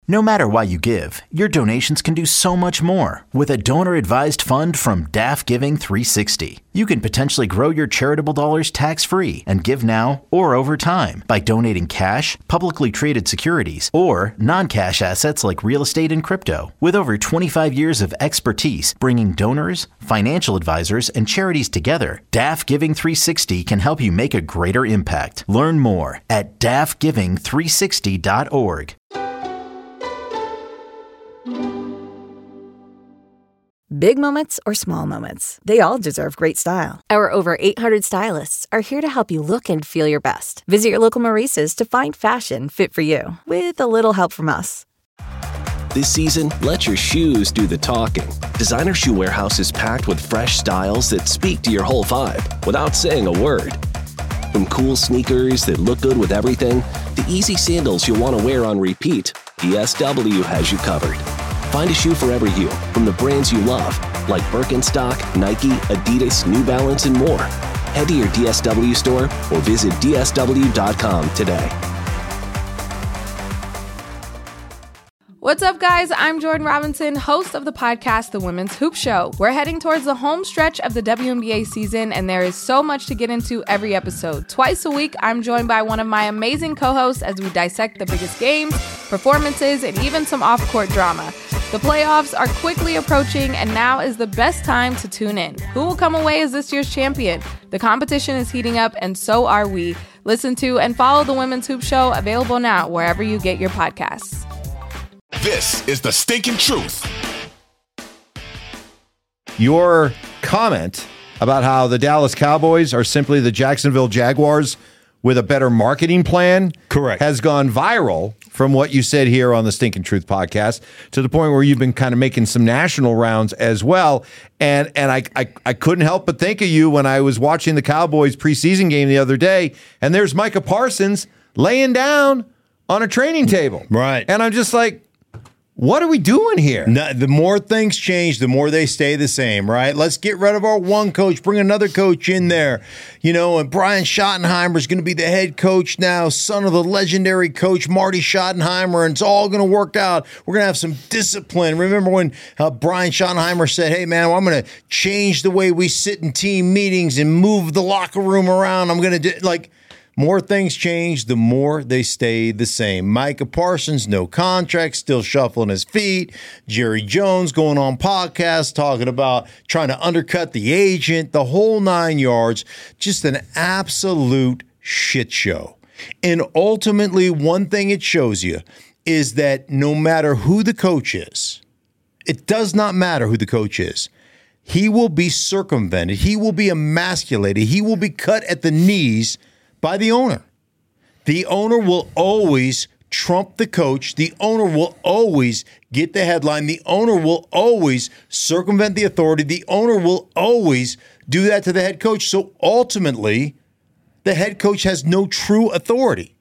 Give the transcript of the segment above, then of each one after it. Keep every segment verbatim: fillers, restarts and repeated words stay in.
No matter why you give, your donations can do so much more with a donor-advised fund from D A F Giving three sixty. You can potentially grow your charitable dollars tax-free and give now or over time by donating cash, publicly traded securities, or non-cash assets like real estate and crypto. With over twenty-five years of expertise bringing donors, financial advisors, and charities together, D A F Giving three sixty can help you make a greater impact. Learn more at D A F giving three sixty dot org. Big moments or small moments, they all deserve great style. Our over eight hundred stylists are here to help you look and feel your best. Visit your local Maurice's to find fashion fit for you, with a little help from us. This season, let your shoes do the talking. Designer Shoe Warehouse is packed with fresh styles that speak to your whole vibe without saying a word. From cool sneakers that look good with everything, to easy sandals you'll want to wear on repeat, D S W has you covered. Find a shoe for every you, from the brands you love, like Birkenstock, Nike, Adidas, New Balance, and more. Head to your D S W store or visit D S W dot com today. What's up, guys? I'm Jordan Robinson, host of the podcast, The Women's Hoop Show. We're heading towards the home stretch of the W N B A season, and there is so much to get into every episode. Twice a week, I'm joined by one of my amazing co-hosts as we dissect the biggest games, performances, and even some off-court drama. The playoffs are quickly approaching, and now is the best time to tune in. Who will come away as this year's champion? The competition is heating up, and so are we. Listen to and follow The Women's Hoop Show, available now wherever you get your podcasts. This is the stinking truth. Your comment about how the Dallas Cowboys are simply the Jacksonville Jaguars with a better marketing plan, correct, has gone viral from what you said here on the Stinking Truth podcast to the point where you've been kind of making some national rounds as well. And and I, I I couldn't help but think of you when I was watching the Cowboys preseason game the other day, and there's Micah Parsons laying down on a training table. Right. And I'm just like, what are we doing here? No, the more things change, the more they stay the same, right? Let's get rid of our one coach, bring another coach in there. You know, and Brian Schottenheimer is going to be the head coach now, son of the legendary coach Marty Schottenheimer, and it's all going to work out. We're going to have some discipline. Remember when uh, Brian Schottenheimer said, hey, man, well, I'm going to change the way we sit in team meetings and move the locker room around. I'm going to do, like, more things change, the more they stay the same. Micah Parsons, no contract, still shuffling his feet. Jerry Jones going on podcasts talking about trying to undercut the agent, the whole nine yards. Just an absolute shit show. And ultimately, one thing it shows you is that no matter who the coach is, it does not matter who the coach is. He will be circumvented. He will be emasculated. He will be cut at the knees by the owner. The owner will always trump the coach. The owner will always get the headline. The owner will always circumvent the authority. The owner will always do that to the head coach. So ultimately, the head coach has no true authority.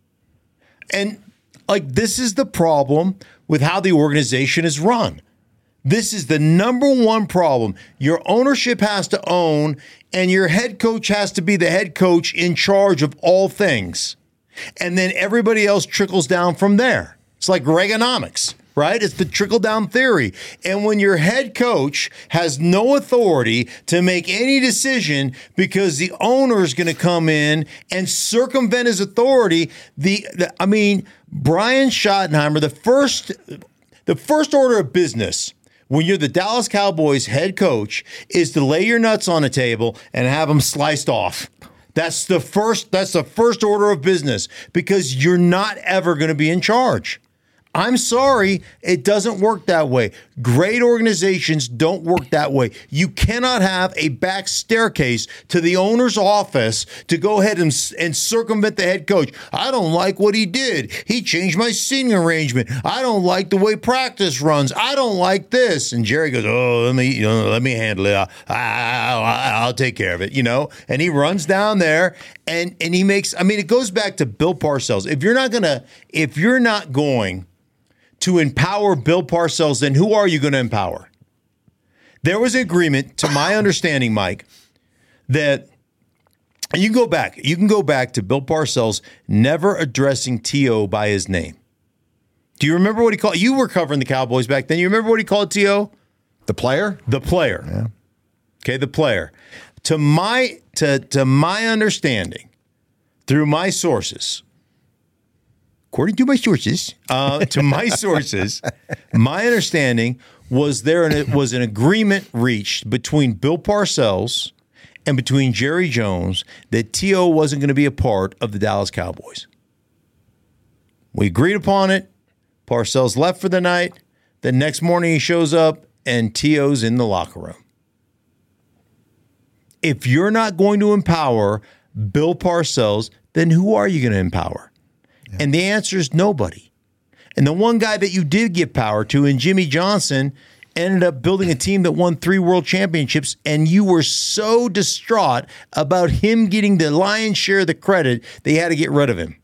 And like, this is the problem with how the organization is run. This is the number one problem. Your ownership has to own, and your head coach has to be the head coach in charge of all things. And then everybody else trickles down from there. It's like Reaganomics, right? It's the trickle-down theory. And when your head coach has no authority to make any decision because the owner is going to come in and circumvent his authority, the, the I mean, Brian Schottenheimer, the first, the first order of business when you're the Dallas Cowboys head coach is to lay your nuts on a table and have them sliced off. That's the first, that's the first order of business, because you're not ever going to be in charge. I'm sorry, it doesn't work that way. Great organizations don't work that way. You cannot have a back staircase to the owner's office to go ahead and, and circumvent the head coach. I don't like what he did. He changed my seating arrangement. I don't like the way practice runs. I don't like this. And Jerry goes, oh, let me, you know, let me handle it. I'll, I'll, I'll take care of it, you know? And he runs down there and, and he makes, I mean, it goes back to Bill Parcells. If you're not going to, if you're not going to empower Bill Parcells, then who are you going to empower? There was an agreement, to my understanding, Mike, that and you can go back. You can go back to Bill Parcells never addressing T O by his name. Do you remember what he called? You were covering the Cowboys back then. You remember what he called T O? The player? The player. Yeah. Okay, the player. To my to to my understanding, through my sources, according to my sources, uh, to my sources, my understanding was there an, was an agreement reached between Bill Parcells and between Jerry Jones that T O wasn't going to be a part of the Dallas Cowboys. We agreed upon it. Parcells left for the night. The next morning he shows up and T O's in the locker room. If you're not going to empower Bill Parcells, then who are you going to empower? Yeah. And the answer is nobody. And the one guy that you did give power to, and Jimmy Johnson, ended up building a team that won three world championships, and you were so distraught about him getting the lion's share of the credit, they had to get rid of him.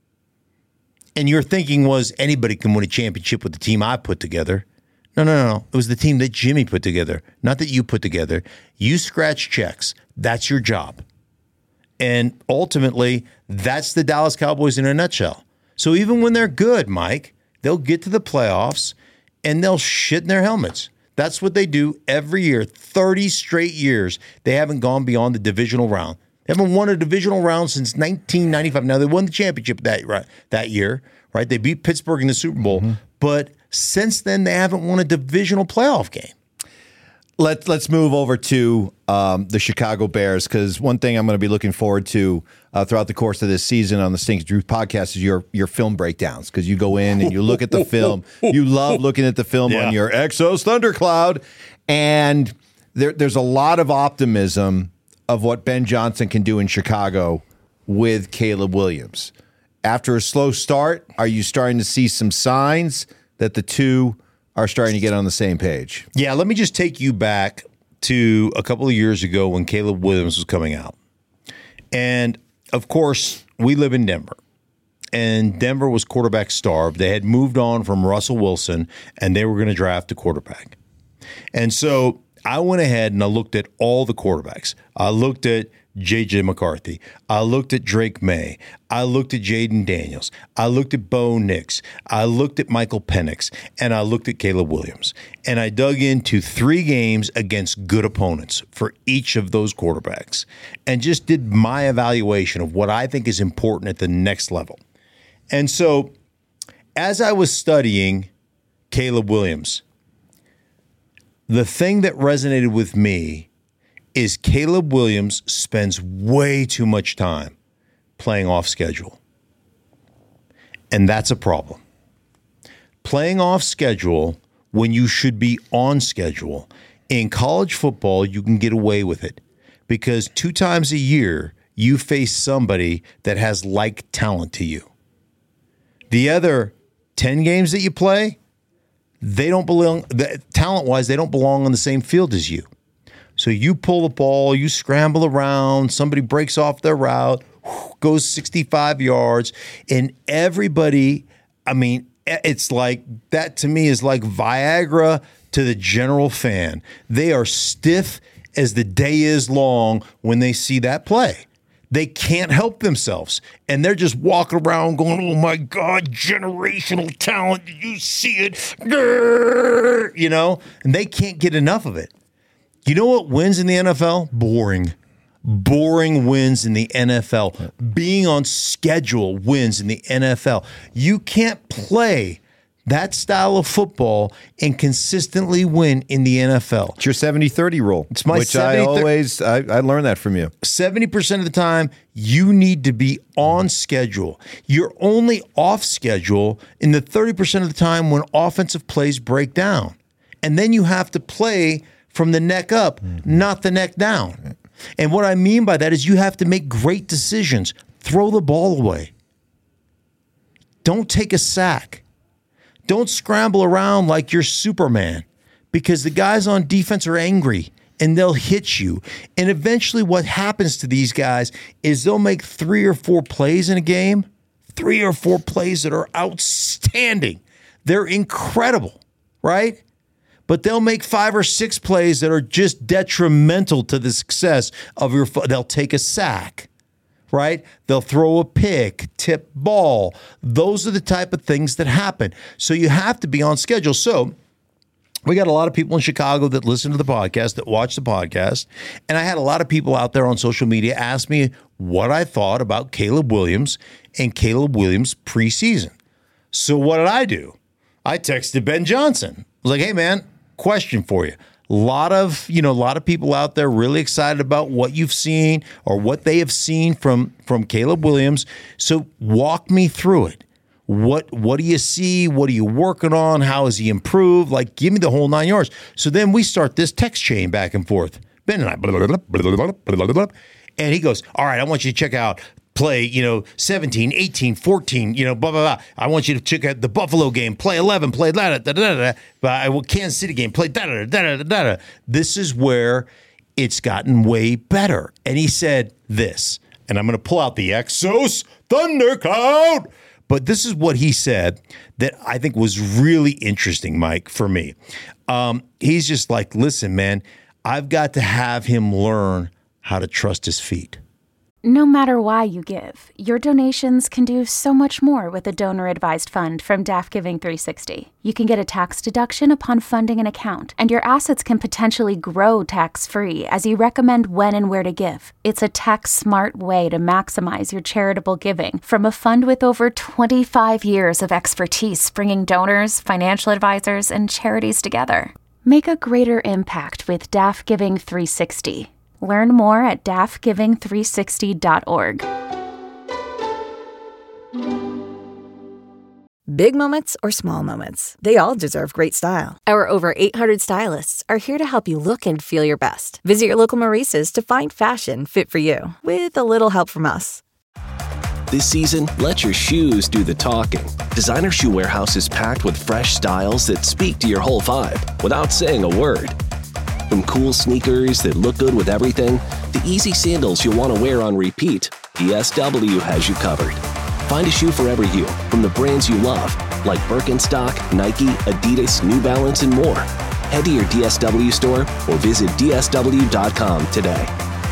And your thinking was, anybody can win a championship with the team I put together. No, no, no, no. It was the team that Jimmy put together, not that you put together. You scratch checks. That's your job. And ultimately, that's the Dallas Cowboys in a nutshell. So even when they're good, Mike, they'll get to the playoffs and they'll shit in their helmets. That's what they do every year. thirty straight years, they haven't gone beyond the divisional round. They haven't won a divisional round since nineteen ninety-five. Now, they won the championship that, right, that year, right? They beat Pittsburgh in the Super Bowl. Mm-hmm. But since then, they haven't won a divisional playoff game. Let's let's move over to um, the Chicago Bears, because one thing I'm going to be looking forward to uh, throughout the course of this season on the Stinking Truth podcast is your your film breakdowns, because you go in and you look at the film. You love looking at the film yeah. on your Exos Thundercloud, and there, there's a lot of optimism of what Ben Johnson can do in Chicago with Caleb Williams. After a slow start, are you starting to see some signs that the two are starting to get on the same page? Yeah, let me just take you back to a couple of years ago when Caleb Williams was coming out. And, of course, we live in Denver. And Denver was quarterback starved. They had moved on from Russell Wilson, and they were going to draft a quarterback. And so I went ahead and I looked at all the quarterbacks. I looked at J J McCarthy. I looked at Drake May. I looked at Jaden Daniels. I looked at Bo Nix. I looked at Michael Penix. And I looked at Caleb Williams. And I dug into three games against good opponents for each of those quarterbacks and just did my evaluation of what I think is important at the next level. And so as I was studying Caleb Williams, the thing that resonated with me is Caleb Williams spends way too much time playing off schedule. And that's a problem. Playing off schedule when you should be on schedule. In college football, you can get away with it because two times a year, you face somebody that has like talent to you. The other ten games that you play, they don't belong, talent-wise, they don't belong on the same field as you. So you pull the ball, you scramble around, somebody breaks off their route, goes sixty-five yards, and everybody, I mean, it's like, that to me is like Viagra to the general fan. They are stiff as the day is long when they see that play. They can't help themselves. And they're just walking around going, oh my God, generational talent. Did you see it? Grrr, you know, and they can't get enough of it. You know what wins in the N F L? Boring. Boring wins in the N F L. Being on schedule wins in the N F L. You can't play that style of football and consistently win in the N F L. It's your seventy thirty rule. It's my which I always, I, I learned that from you. seventy percent of the time, you need to be on schedule. You're only off schedule in the thirty percent of the time when offensive plays break down. And then you have to play from the neck up, mm-hmm. not the neck down. And what I mean by that is you have to make great decisions. Throw the ball away. Don't take a sack. Don't scramble around like you're Superman, because the guys on defense are angry and they'll hit you. And eventually what happens to these guys is they'll make three or four plays in a game, three or four plays that are outstanding. They're incredible, right? But they'll make five or six plays that are just detrimental to the success of your – they'll take a sack, right? They'll throw a pick, tip ball. Those are the type of things that happen. So you have to be on schedule. So we got a lot of people in Chicago that listen to the podcast, that watch the podcast. And I had a lot of people out there on social media ask me what I thought about Caleb Williams and Caleb Williams preseason. So what did I do? I texted Ben Johnson. I was like, hey, man, question for you. A lot of, you know, a lot of people out there really excited about what you've seen or what they have seen from, from Caleb Williams. So walk me through it. What what do you see? What are you working on? How has he improved? Like, give me the whole nine yards. So then we start this text chain back and forth. Ben and I, blah, blah, blah, blah, blah, blah, blah, and he goes, all right, I want you to check out play, you know, seventeen, eighteen, fourteen, you know, blah, blah, blah. I want you to check out the Buffalo game, play eleven, play da da da da da. But I will Kansas City game, play da da da da da da. This is where it's gotten way better. And he said this, and I'm going to pull out the Exos Thundercloud. But this is what he said that I think was really interesting, Mike, for me. Um, he's just like, listen, man, I've got to have him learn how to trust his feet. No matter why you give, your donations can do so much more with a donor-advised fund from D A F Giving three sixty. You can get a tax deduction upon funding an account, and your assets can potentially grow tax-free as you recommend when and where to give. It's a tax-smart way to maximize your charitable giving from a fund with over twenty-five years of expertise bringing donors, financial advisors, and charities together. Make a greater impact with D A F Giving three sixty. Learn more at D A F giving three sixty dot org. Big moments or small moments, they all deserve great style. Our over eight hundred stylists are here to help you look and feel your best. Visit your local Maurices to find fashion fit for you, with a little help from us. This season, let your shoes do the talking. Designer Shoe Warehouse is packed with fresh styles that speak to your whole vibe without saying a word. From cool sneakers that look good with everything, to easy sandals you'll want to wear on repeat, D S W has you covered. Find a shoe for every you, from the brands you love, like Birkenstock, Nike, Adidas, New Balance, and more. Head to your D S W store or visit D S W dot com today.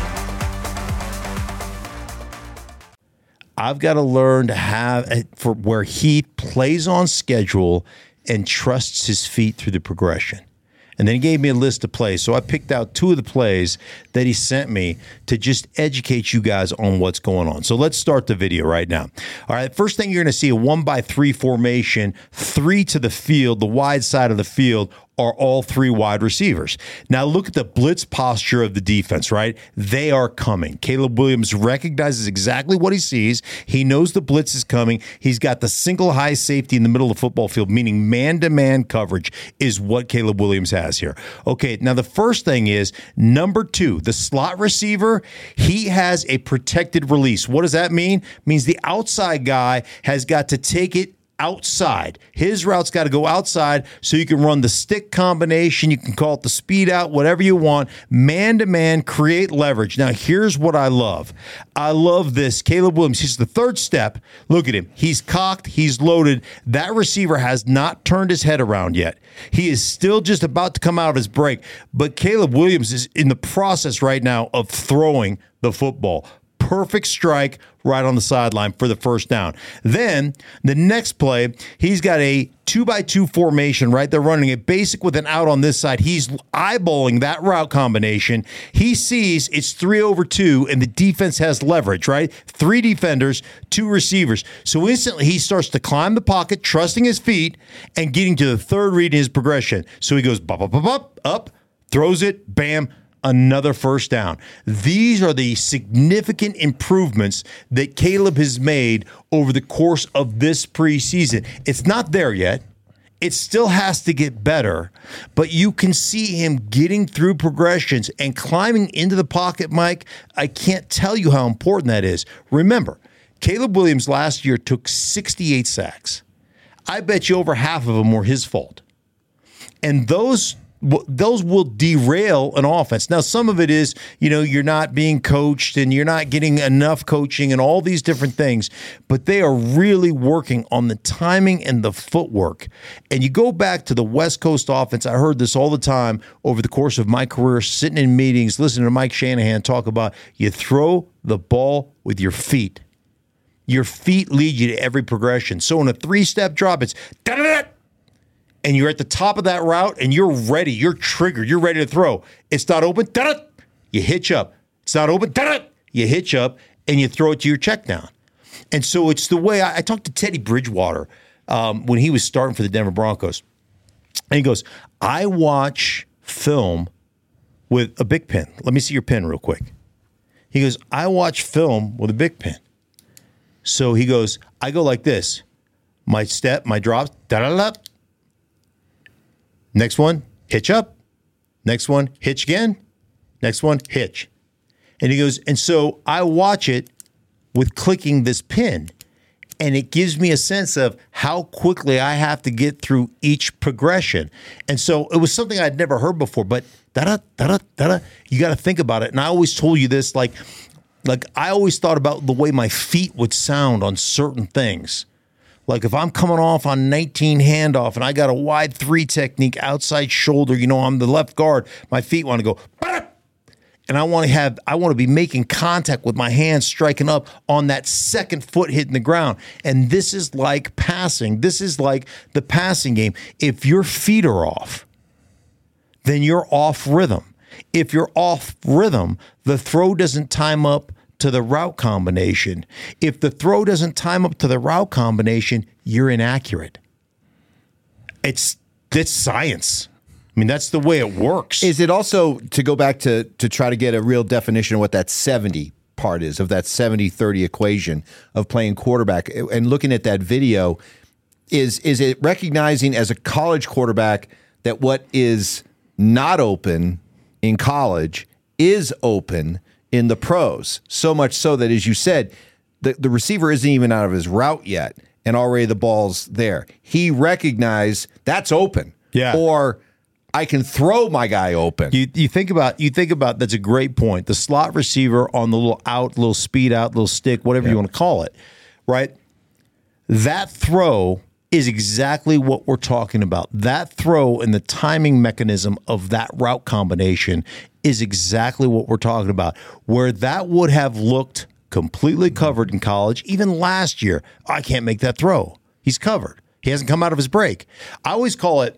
I've got to learn to have, for where he plays on schedule and trusts his feet through the progression. And then he gave me a list of plays. So I picked out two of the plays that he sent me to just educate you guys on what's going on. So let's start the video right now. All right, first thing you're going to see a one by three formation, three to the field, the wide side of the field are all three wide receivers. Now look at the blitz posture of the defense, right? They are coming. Caleb Williams recognizes exactly what he sees. He knows the blitz is coming. He's got the single high safety in the middle of the football field, meaning man-to-man coverage is what Caleb Williams has here. Okay, now the first thing is number two, the slot receiver, he has a protected release. What does that mean? It means the outside guy has got to take it outside. His route's got to go outside so you can run the stick combination. You can call it the speed out, whatever you want. Man-to-man, create leverage. Now, here's what I love. I love this. Caleb Williams, he's the third step. Look at him. He's cocked. He's loaded. That receiver has not turned his head around yet. He is still just about to come out of his break. But Caleb Williams is in the process right now of throwing the football. Perfect strike right on the sideline for the first down. Then the next play, he's got a two by two formation, right? They're running a basic with an out on this side. He's eyeballing that route combination. He sees it's three over two and the defense has leverage, right? Three defenders, two receivers. So instantly he starts to climb the pocket, trusting his feet and getting to the third read in his progression. So he goes up, up, up, up, up, throws it, bam, another first down. These are the significant improvements that Caleb has made over the course of this preseason. It's not there yet. It still has to get better, but you can see him getting through progressions and climbing into the pocket, Mike. I can't tell you how important that is. Remember, Caleb Williams last year took sixty-eight sacks. I bet you over half of them were his fault. And those those will derail an offense. Now, some of it is, you know, you're not being coached and you're not getting enough coaching and all these different things, but they are really working on the timing and the footwork. And you go back to the West Coast offense. I heard this all the time over the course of my career, sitting in meetings, listening to Mike Shanahan talk about you throw the ball with your feet. Your feet lead you to every progression. So in a three-step drop, it's da-da-da, and you're at the top of that route, and you're ready. You're triggered. You're ready to throw. It's not open. Da-da, you hitch up. It's not open. Da-da, you hitch up, and you throw it to your check down. And so it's the way I, I talked to Teddy Bridgewater um, when he was starting for the Denver Broncos. And he goes, I watch film with a big pen. Let me see your pen real quick. He goes, I watch film with a big pen. So he goes, I go like this. My step, my drops, da-da-da. Next one, hitch up. Next one, hitch again. Next one, hitch. And he goes, and so I watch it with clicking this pin, and it gives me a sense of how quickly I have to get through each progression. And so it was something I'd never heard before, but da-da, da-da, da-da, you got to think about it. And I always told you this, like, like I always thought about the way my feet would sound on certain things. Like if I'm coming off on nineteen handoff and I got a wide three technique, outside shoulder, you know, I'm the left guard, my feet want to go, and I want to have, I want to be making contact with my hands striking up on that second foot hitting the ground. And this is like passing. This is like the passing game. If your feet are off, then you're off rhythm. If you're off rhythm, the throw doesn't time up to the route combination. If the throw doesn't time up to the route combination, you're inaccurate. It's it's science. I mean, that's the way it works. Is it also, to go back to to try to get a real definition of what that seventy part is, of that seventy thirty equation of playing quarterback, and looking at that video, is is it recognizing as a college quarterback that what is not open in college is open in the pros, so much so that, as you said, the, the receiver isn't even out of his route yet, and already the ball's there. He recognized that's open. Yeah. Or I can throw my guy open. You you think about you think about that's a great point. The slot receiver on the little out, little speed out, little stick, whatever yeah. you want to call it, right? That throw is exactly what we're talking about. That throw and the timing mechanism of that route combination is exactly what we're talking about. Where that would have looked completely covered in college, even last year, I can't make that throw. He's covered. He hasn't come out of his break. I always call it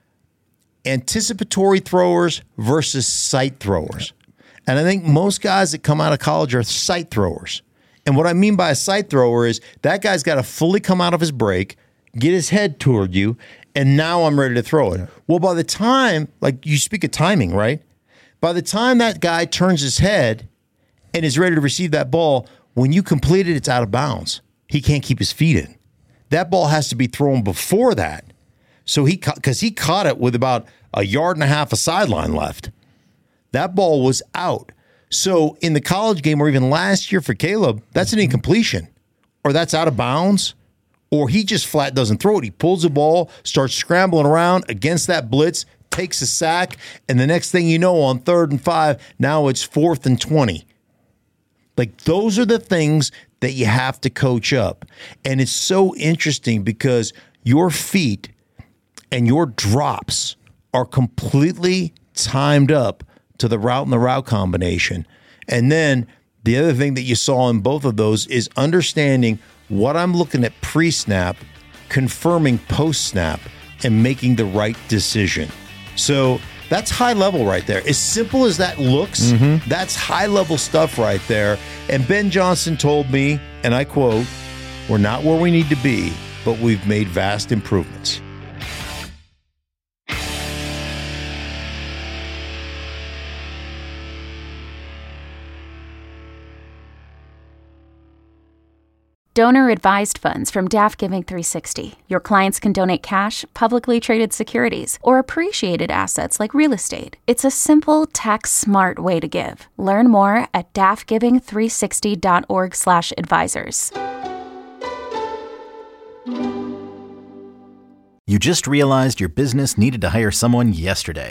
anticipatory throwers versus sight throwers. And I think most guys that come out of college are sight throwers. And what I mean by a sight thrower is that guy's got to fully come out of his break, get his head toward you, and now I'm ready to throw it. Yeah. Well, by the time, like you speak of timing, right? By the time that guy turns his head and is ready to receive that ball, when you complete it, it's out of bounds. He can't keep his feet in. That ball has to be thrown before that. So he, because he caught it with about a yard and a half of sideline left. That ball was out. So in the college game, or even last year for Caleb, that's an incompletion, or that's out of bounds, or he just flat doesn't throw it. He pulls the ball, starts scrambling around against that blitz, takes a sack, and the next thing you know, on third and five, now it's fourth and twenty. Like, those are the things that you have to coach up. And it's so interesting because your feet and your drops are completely timed up to the route and the route combination. And then the other thing that you saw in both of those is understanding what I'm looking at pre-snap, confirming post-snap, and making the right decision. So that's high level right there. As simple as that looks, mm-hmm. that's high level stuff right there. And Ben Johnson told me, and I quote, "We're not where we need to be, but we've made vast improvements." Donor-advised funds from Daft Giving three sixty. Your clients can donate cash, publicly traded securities, or appreciated assets like real estate. It's a simple, tax-smart way to give. Learn more at daft giving three sixty dot org slash advisors. You just realized your business needed to hire someone yesterday.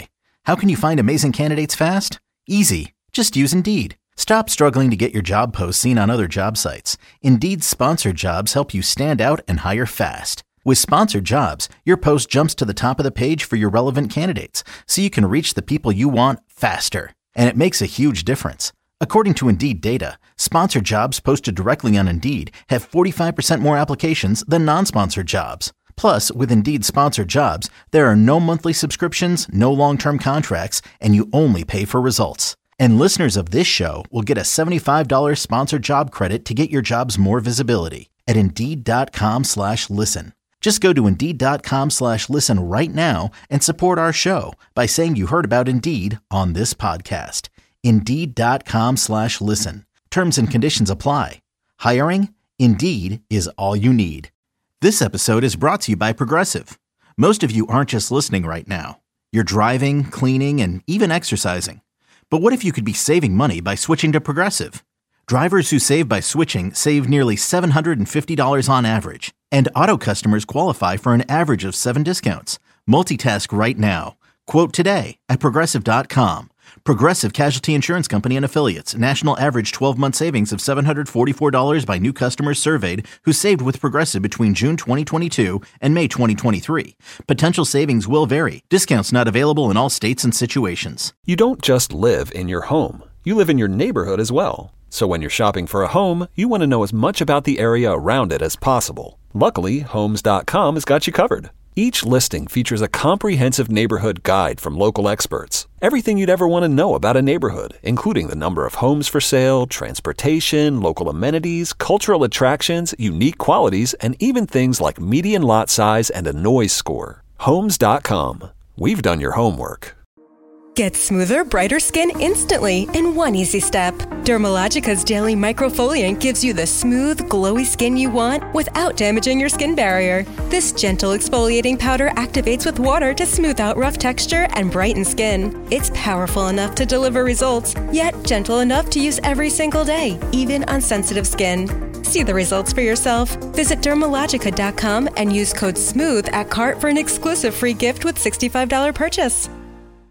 How can you find amazing candidates fast? Easy. Just use Indeed. Stop struggling to get your job posts seen on other job sites. Indeed's sponsored jobs help you stand out and hire fast. With sponsored jobs, your post jumps to the top of the page for your relevant candidates, so you can reach the people you want faster. And it makes a huge difference. According to Indeed data, sponsored jobs posted directly on Indeed have forty-five percent more applications than non-sponsored jobs. Plus, with Indeed sponsored jobs, there are no monthly subscriptions, no long-term contracts, and you only pay for results. And listeners of this show will get a seventy-five dollars sponsored job credit to get your jobs more visibility at Indeed.com slash listen. Just go to Indeed.com slash listen right now and support our show by saying you heard about Indeed on this podcast. Indeed.com slash listen. Terms and conditions apply. Hiring? Indeed is all you need. This episode is brought to you by Progressive. Most of you aren't just listening right now. You're driving, cleaning, and even exercising. But what if you could be saving money by switching to Progressive? Drivers who save by switching save nearly seven hundred fifty dollars on average. And auto customers qualify for an average of seven discounts. Multitask right now. Quote today at Progressive dot com. Progressive Casualty Insurance Company and Affiliates. National average twelve-month savings of seven hundred forty-four dollars by new customers surveyed who saved with Progressive between June twenty twenty-two and May twenty twenty-three. Potential savings will vary. Discounts not available in all states and situations. You don't just live in your home. You live in your neighborhood as well. So when you're shopping for a home, you want to know as much about the area around it as possible. Luckily, Homes dot com has got you covered. Each listing features a comprehensive neighborhood guide from local experts. Everything you'd ever want to know about a neighborhood, including the number of homes for sale, transportation, local amenities, cultural attractions, unique qualities, and even things like median lot size and a noise score. Homes dot com. We've done your homework. Get smoother, brighter skin instantly in one easy step. Dermalogica's Daily Microfoliant gives you the smooth, glowy skin you want without damaging your skin barrier. This gentle exfoliating powder activates with water to smooth out rough texture and brighten skin. It's powerful enough to deliver results, yet gentle enough to use every single day, even on sensitive skin. See the results for yourself. Visit Dermalogica dot com and use code SMOOTH at cart for an exclusive free gift with sixty-five dollars purchase.